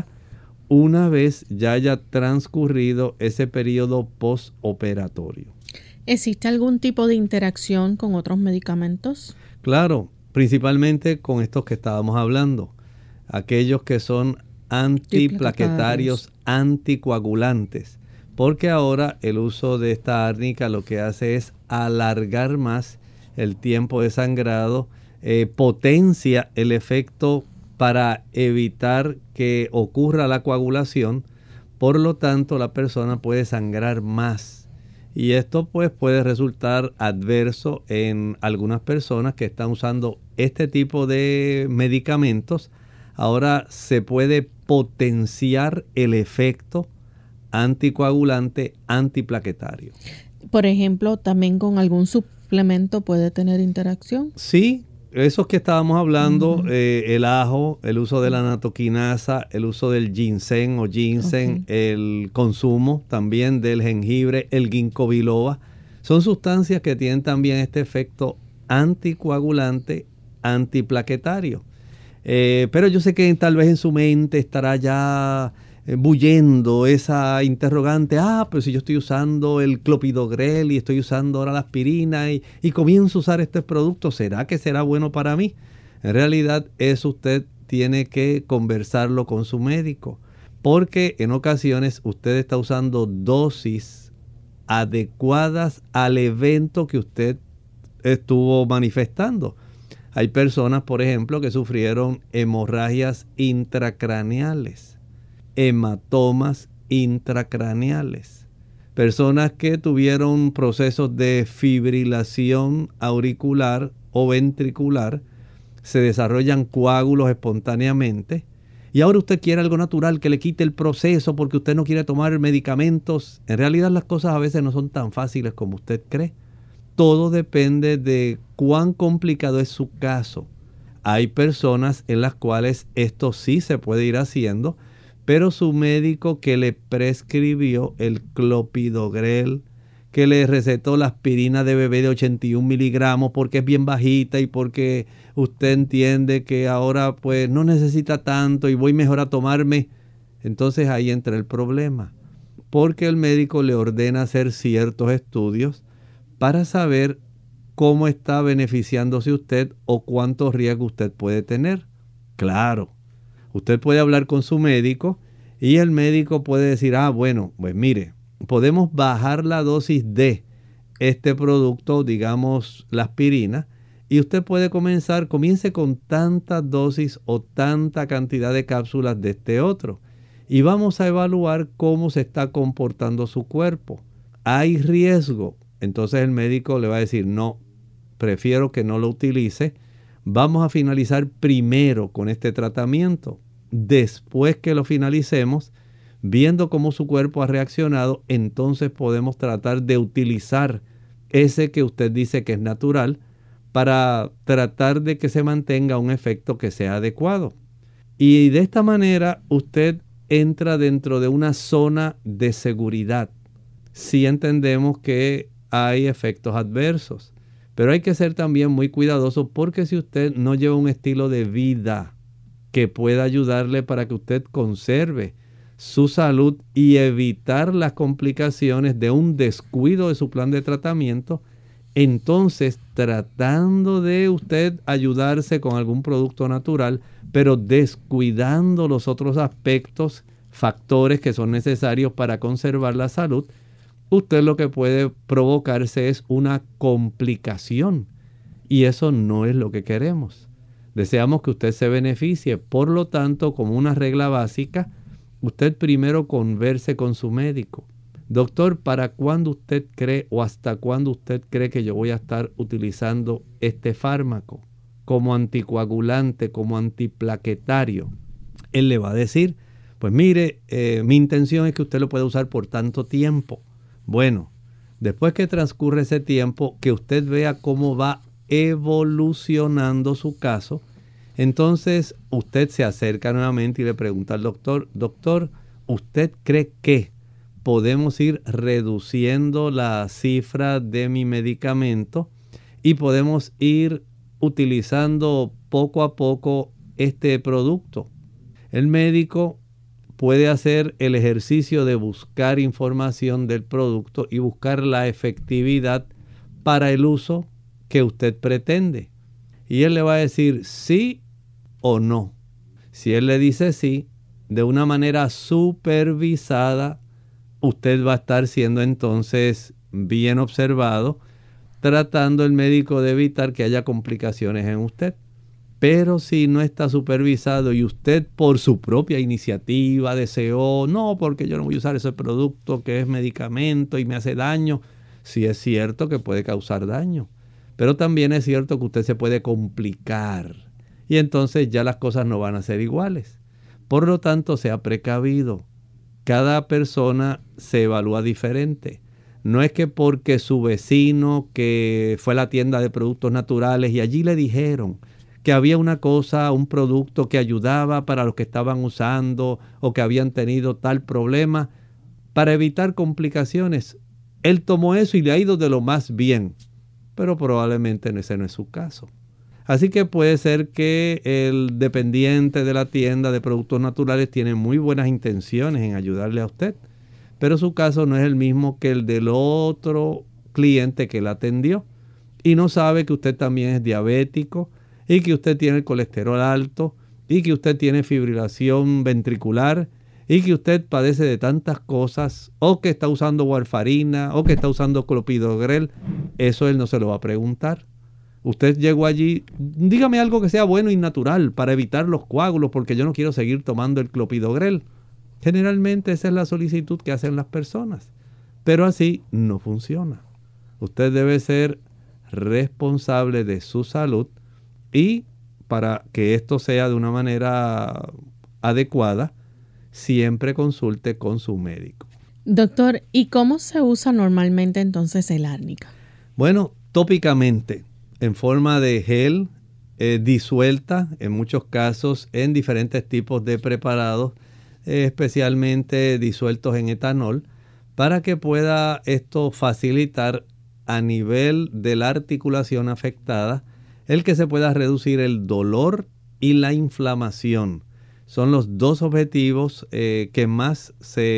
S3: una vez ya haya transcurrido ese periodo postoperatorio.
S2: ¿Existe algún tipo de interacción con otros medicamentos?
S3: Claro, principalmente con estos que estábamos hablando, aquellos que son antiplaquetarios, anticoagulantes. porque ahora el uso de esta árnica lo que hace es alargar más el tiempo de sangrado, potencia el efecto para evitar que ocurra la coagulación, por lo tanto la persona puede sangrar más. Y esto pues puede resultar adverso en algunas personas que están usando este tipo de medicamentos. Ahora se puede potenciar el efecto anticoagulante, antiplaquetario.
S2: Por ejemplo, también con algún suplemento puede tener interacción.
S3: Sí, esos que estábamos hablando, el ajo, el uso de la natoquinasa, el uso del ginseng o ginseng, el consumo también del jengibre, el ginkgo biloba, son sustancias que tienen también este efecto anticoagulante, antiplaquetario. Pero yo sé que tal vez en su mente estará ya bullendo esa interrogante, pero si yo estoy usando el clopidogrel y estoy usando ahora la aspirina y comienzo a usar este producto, ¿será que será bueno para mí? En realidad eso usted tiene que conversarlo con su médico, porque en ocasiones usted está usando dosis adecuadas al evento que usted estuvo manifestando. Hay personas, por ejemplo, que sufrieron hemorragias intracraneales, hematomas intracraneales, personas que tuvieron procesos de fibrilación auricular o ventricular, se desarrollan coágulos espontáneamente y ahora usted quiere algo natural que le quite el proceso porque usted no quiere tomar medicamentos. En realidad las cosas a veces no son tan fáciles como usted cree. Todo depende de cuán complicado es su caso. Hay personas en las cuales esto sí se puede ir haciendo, pero su médico que le prescribió el clopidogrel, que le recetó la aspirina de bebé de 81 miligramos porque es bien bajita y porque usted entiende que ahora pues no necesita tanto y voy mejor a tomarme, entonces ahí entra el problema. Porque el médico le ordena hacer ciertos estudios para saber cómo está beneficiándose usted o cuánto riesgo usted puede tener. Claro. Usted puede hablar con su médico y el médico puede decir, bueno, pues mire, podemos bajar la dosis de este producto, digamos la aspirina, y usted puede comience con tantas dosis o tanta cantidad de cápsulas de este otro. Y vamos a evaluar cómo se está comportando su cuerpo. ¿Hay riesgo? Entonces el médico le va a decir, no, prefiero que no lo utilice. Vamos a finalizar primero con este tratamiento. Después que lo finalicemos, viendo cómo su cuerpo ha reaccionado, entonces podemos tratar de utilizar ese que usted dice que es natural para tratar de que se mantenga un efecto que sea adecuado. Y de esta manera usted entra dentro de una zona de seguridad. Sí entendemos que hay efectos adversos, pero hay que ser también muy cuidadoso porque si usted no lleva un estilo de vida que pueda ayudarle para que usted conserve su salud y evitar las complicaciones de un descuido de su plan de tratamiento, entonces tratando de usted ayudarse con algún producto natural, pero descuidando los otros aspectos, factores que son necesarios para conservar la salud, usted lo que puede provocarse es una complicación y eso no es lo que queremos. Deseamos que usted se beneficie, por lo tanto, como una regla básica, usted primero converse con su médico. Doctor, ¿para cuándo usted cree o hasta cuándo usted cree que yo voy a estar utilizando este fármaco como anticoagulante, como antiplaquetario? Él le va a decir, pues mire, mi intención es que usted lo pueda usar por tanto tiempo. Bueno, después que transcurre ese tiempo, que usted vea cómo va evolucionando su caso, entonces usted se acerca nuevamente y le pregunta al doctor, doctor, ¿usted cree que podemos ir reduciendo la cifra de mi medicamento y podemos ir utilizando poco a poco este producto? El médico puede hacer el ejercicio de buscar información del producto y buscar la efectividad para el uso que usted pretende. Y él le va a decir sí o no. Si él le dice sí, de una manera supervisada, usted va a estar siendo entonces bien observado, tratando el médico de evitar que haya complicaciones en usted. Pero si no está supervisado y usted por su propia iniciativa deseó, no, porque yo no voy a usar ese producto que es medicamento y me hace daño, sí es cierto que puede causar daño, pero también es cierto que usted se puede complicar y entonces ya las cosas no van a ser iguales. Por lo tanto, sea precavido. Cada persona se evalúa diferente. No es que porque su vecino que fue a la tienda de productos naturales y allí le dijeron que había una cosa, un producto que ayudaba para los que estaban usando o que habían tenido tal problema, para evitar complicaciones, él tomó eso y le ha ido de lo más bien, pero probablemente ese no es su caso. Así que puede ser que el dependiente de la tienda de productos naturales tiene muy buenas intenciones en ayudarle a usted, pero su caso no es el mismo que el del otro cliente que la atendió y no sabe que usted también es diabético y que usted tiene el colesterol alto y que usted tiene fibrilación ventricular y que usted padece de tantas cosas o que está usando warfarina o que está usando clopidogrel. Eso él no se lo va a preguntar. Usted llegó allí, dígame algo que sea bueno y natural para evitar los coágulos porque yo no quiero seguir tomando el clopidogrel. Generalmente esa es la solicitud que hacen las personas, pero así no funciona. Usted debe ser responsable de su salud y para que esto sea de una manera adecuada, siempre consulte con su médico.
S2: Doctor, ¿y cómo se usa normalmente entonces el árnica?
S3: Bueno, tópicamente, en forma de gel, disuelta, en muchos casos en diferentes tipos de preparados, especialmente disueltos en etanol, para que pueda esto facilitar a nivel de la articulación afectada el que se pueda reducir el dolor y la inflamación. Son los dos objetivos que más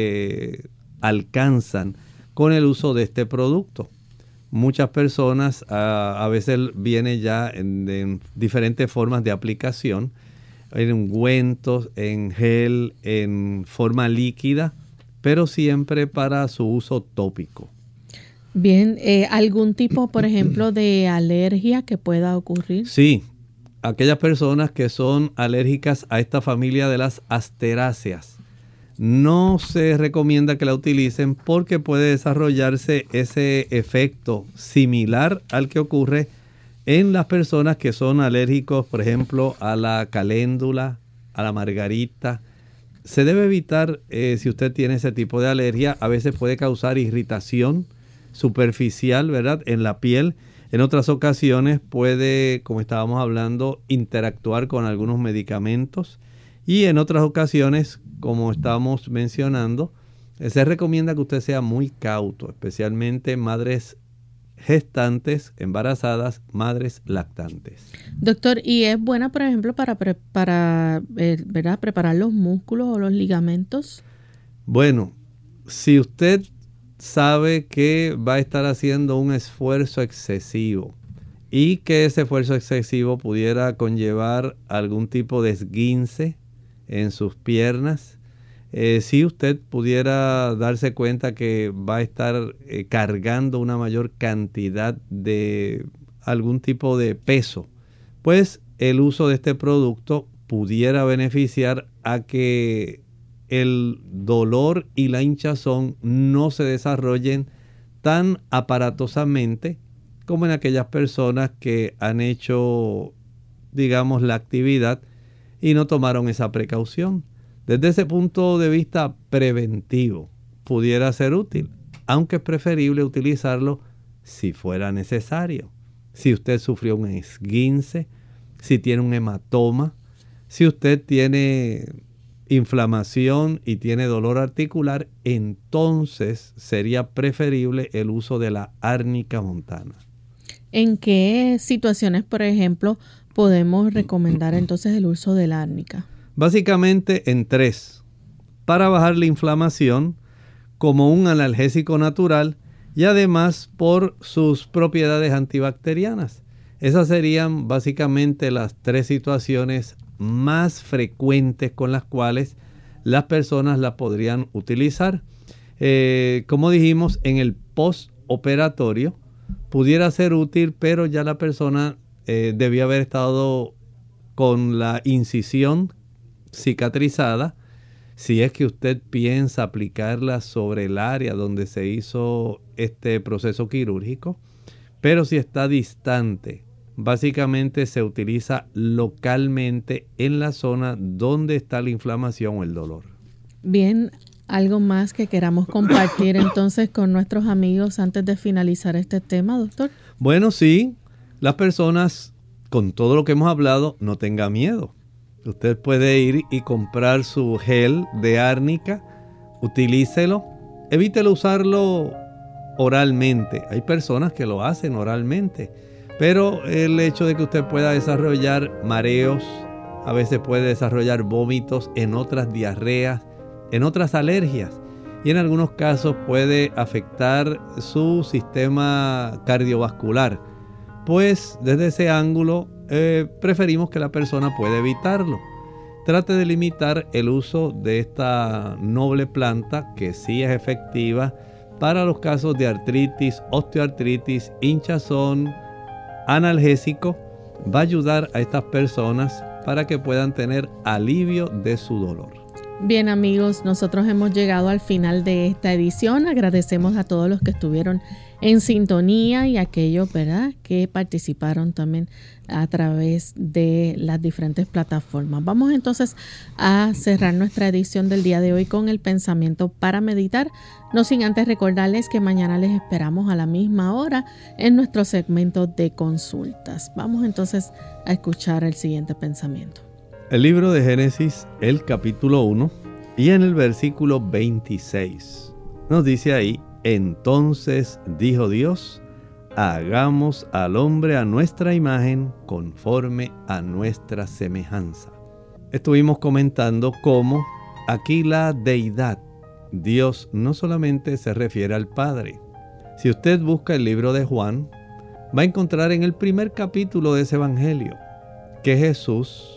S3: se alcanzan con el uso de este producto. Muchas personas a veces viene ya en diferentes formas de aplicación, en ungüentos, en gel, en forma líquida, pero siempre para su uso tópico.
S2: Bien, ¿algún tipo, por ejemplo, de alergia que pueda ocurrir?
S3: Sí, aquellas personas que son alérgicas a esta familia de las asteráceas, no se recomienda que la utilicen porque puede desarrollarse ese efecto similar al que ocurre en las personas que son alérgicos, por ejemplo, a la caléndula, a la margarita. Se debe evitar si usted tiene ese tipo de alergia. A veces puede causar irritación superficial, ¿verdad?, en la piel. En otras ocasiones puede, como estábamos hablando, interactuar con algunos medicamentos. Y en otras ocasiones, como estamos mencionando, se recomienda que usted sea muy cauto, especialmente madres gestantes, embarazadas, madres lactantes.
S2: Doctor, ¿y es buena, por ejemplo, para ¿verdad?, preparar los músculos o los ligamentos?
S3: Bueno, si usted sabe que va a estar haciendo un esfuerzo excesivo y que ese esfuerzo excesivo pudiera conllevar algún tipo de esguince en sus piernas, si usted pudiera darse cuenta que va a estar cargando una mayor cantidad de algún tipo de peso, pues el uso de este producto pudiera beneficiar a que el dolor y la hinchazón no se desarrollen tan aparatosamente como en aquellas personas que han hecho, digamos, la actividad y no tomaron esa precaución. Desde ese punto de vista preventivo, pudiera ser útil, aunque es preferible utilizarlo si fuera necesario. Si usted sufrió un esguince, si tiene un hematoma, si usted tiene inflamación y tiene dolor articular, entonces sería preferible el uso de la árnica montana.
S2: ¿En qué situaciones, por ejemplo, podemos recomendar entonces el uso de la árnica?
S3: Básicamente en 3. Para bajar la inflamación, como un analgésico natural y además por sus propiedades antibacterianas. Esas serían básicamente las 3 situaciones más frecuentes con las cuales las personas la podrían utilizar. Como dijimos, en el postoperatorio pudiera ser útil, pero ya la persona debía haber estado con la incisión cicatrizada. Si es que usted piensa aplicarla sobre el área donde se hizo este proceso quirúrgico, pero si está distante, básicamente se utiliza localmente en la zona donde está la inflamación o el dolor.
S2: Bien, ¿algo más que queramos compartir entonces con nuestros amigos antes de finalizar este tema, doctor?
S3: Bueno, sí, las personas, con todo lo que hemos hablado, no tenga miedo. Usted puede ir y comprar su gel de árnica, utilícelo, evítelo usarlo oralmente. Hay personas que lo hacen oralmente, pero el hecho de que usted pueda desarrollar mareos, a veces puede desarrollar vómitos, en otras diarreas, en otras alergias, y en algunos casos puede afectar su sistema cardiovascular. Pues desde ese ángulo preferimos que la persona pueda evitarlo. Trate de limitar el uso de esta noble planta que sí es efectiva para los casos de artritis, osteoartritis, hinchazón, analgésico. Va a ayudar a estas personas para que puedan tener alivio de su dolor.
S2: Bien, amigos, nosotros hemos llegado al final de esta edición. Agradecemos a todos los que estuvieron en sintonía y a aquellos, ¿verdad?, que participaron también a través de las diferentes plataformas. Vamos entonces a cerrar nuestra edición del día de hoy con el pensamiento para meditar, no sin antes recordarles que mañana les esperamos a la misma hora en nuestro segmento de consultas. Vamos entonces a escuchar el siguiente pensamiento.
S3: El libro de Génesis, el capítulo 1, y en el versículo 26, nos dice ahí: entonces dijo Dios, hagamos al hombre a nuestra imagen, conforme a nuestra semejanza. Estuvimos comentando cómo aquí la deidad, Dios, no solamente se refiere al Padre. Si usted busca el libro de Juan, va a encontrar en el primer capítulo de ese evangelio que Jesús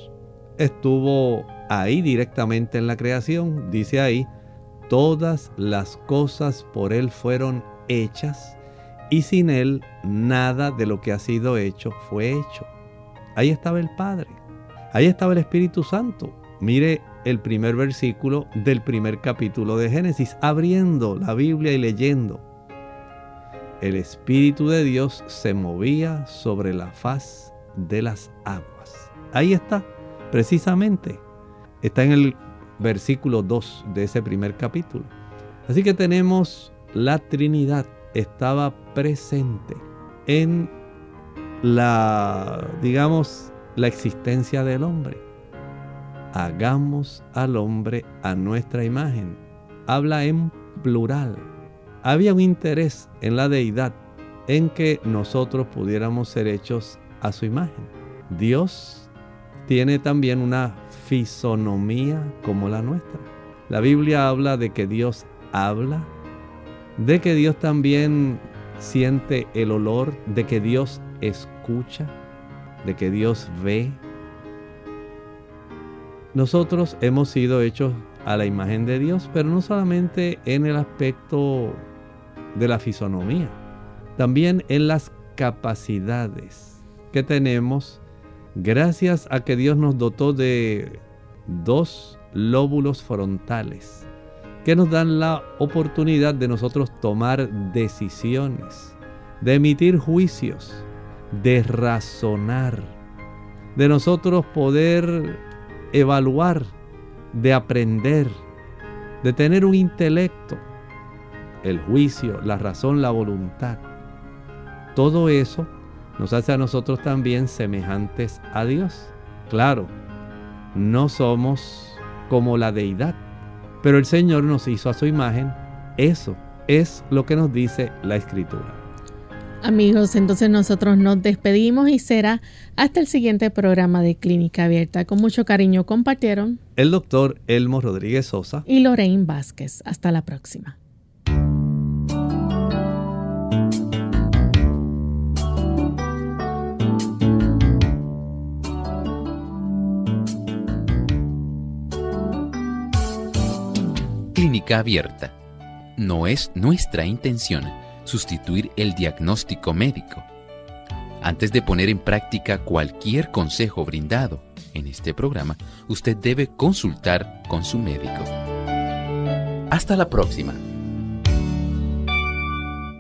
S3: estuvo ahí directamente en la creación. Dice ahí: todas las cosas por Él fueron hechas, y sin Él nada de lo que ha sido hecho fue hecho. Ahí estaba el Padre, ahí estaba el Espíritu Santo. Mire el primer versículo del primer capítulo de Génesis, abriendo la Biblia y leyendo: el Espíritu de Dios se movía sobre la faz de las aguas. Ahí está, precisamente. Está en el versículo 2 de ese primer capítulo. Así que tenemos la Trinidad, estaba presente en la existencia del hombre. Hagamos al hombre a nuestra imagen. Habla en plural. Había un interés en la deidad en que nosotros pudiéramos ser hechos a su imagen. Dios tiene también una fisonomía como la nuestra. La Biblia habla de que Dios habla, de que Dios también siente el olor, de que Dios escucha, de que Dios ve. Nosotros hemos sido hechos a la imagen de Dios, pero no solamente en el aspecto de la fisonomía, también en las capacidades que tenemos gracias a que Dios nos dotó de 2 lóbulos frontales que nos dan la oportunidad de nosotros tomar decisiones, de emitir juicios, de razonar, de nosotros poder evaluar, de aprender, de tener un intelecto, el juicio, la razón, la voluntad. Todo eso nos hace a nosotros también semejantes a Dios. Claro, no somos como la deidad, pero el Señor nos hizo a su imagen. Eso es lo que nos dice la Escritura.
S2: Amigos, entonces nosotros nos despedimos y será hasta el siguiente programa de Clínica Abierta. Con mucho cariño compartieron
S3: el doctor Elmo Rodríguez Sosa
S2: y Lorraine Vázquez. Hasta la próxima.
S1: Clínica Abierta. no es nuestra intención sustituir el diagnóstico médico. Antes de poner en práctica cualquier consejo brindado en este programa, usted debe consultar con su médico. Hasta la próxima.